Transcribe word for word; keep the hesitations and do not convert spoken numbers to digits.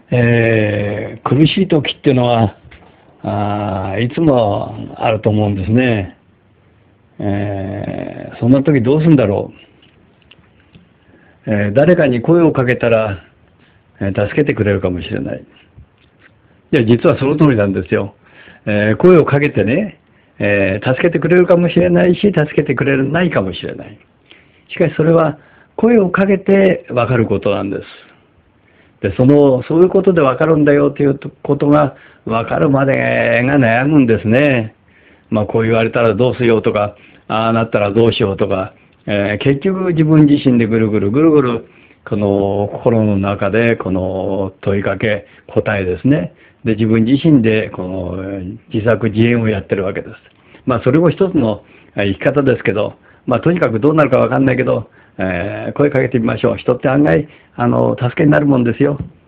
えー、苦しい時っていうのはあいつもあると思うんですね。えー、そんな時どうするんだろう。えー、誰かに声をかけたら、えー、助けてくれるかもしれない。いや、実はその通りなんですよ。えー、声をかけてね、えー、助けてくれるかもしれないし、助けてくれないかもしれない。しかしそれは声をかけて分かることなんです。で、その、そういうことで分かるんだよということが分かるまでが悩むんですね。まあ、こう言われたらどうしようとか、ああなったらどうしようとか、えー、結局自分自身でぐるぐるぐるぐる、この心の中でこの問いかけ、答えですね。で、自分自身でこの自作自演をやってるわけです。まあ、それも一つの生き方ですけど、まあ、とにかくどうなるかわかんないけど、えー、声かけてみましょう。人って案外、あの、助けになるもんですよ。